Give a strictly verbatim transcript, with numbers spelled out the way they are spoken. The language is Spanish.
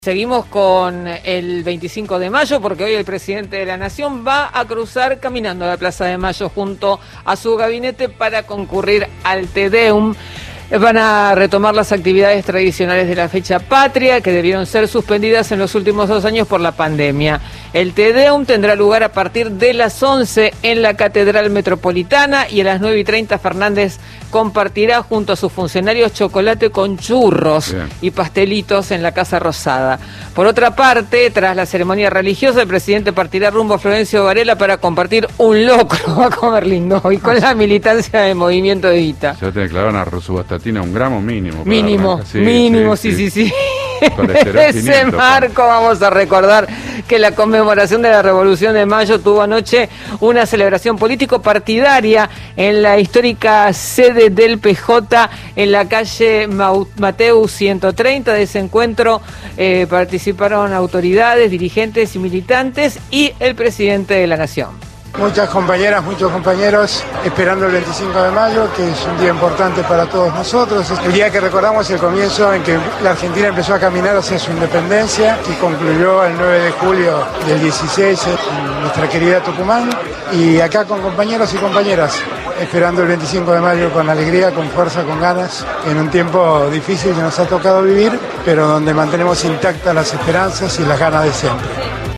Seguimos con el veinticinco de mayo porque hoy el presidente de la Nación va a cruzar caminando a la Plaza de Mayo junto a su gabinete para concurrir al Te Deum. Van a retomar las actividades tradicionales de la fecha patria que debieron ser suspendidas en los últimos dos años por la pandemia. El Te Deum tendrá lugar a partir de las once en la Catedral Metropolitana y a las nueve y treinta Fernández compartirá junto a sus funcionarios chocolate con churros Bien. y pastelitos en la Casa Rosada. Por otra parte, tras la ceremonia religiosa, el presidente partirá rumbo a Florencio Varela para compartir un locro, va a comer lindo, y con la militancia del Movimiento Evita. Se va a tener que clavar una rosuvastatina un gramo mínimo. Mínimo, sí, mínimo, sí, sí, sí. sí. Ese marco vamos a recordar que la conmemoración de la Revolución de Mayo tuvo anoche una celebración político-partidaria en la histórica sede del P J en la calle Mateus ciento treinta. De ese encuentro eh, participaron autoridades, dirigentes y militantes y el presidente de la Nación. Muchas compañeras, muchos compañeros esperando el veinticinco de mayo, que es un día importante para todos nosotros. Es el día que recordamos el comienzo en que la Argentina empezó a caminar hacia su independencia y concluyó el nueve de julio del dieciséis en nuestra querida Tucumán. Y acá con compañeros y compañeras, esperando el veinticinco de mayo con alegría, con fuerza, con ganas, en un tiempo difícil que nos ha tocado vivir, pero donde mantenemos intactas las esperanzas y las ganas de siempre.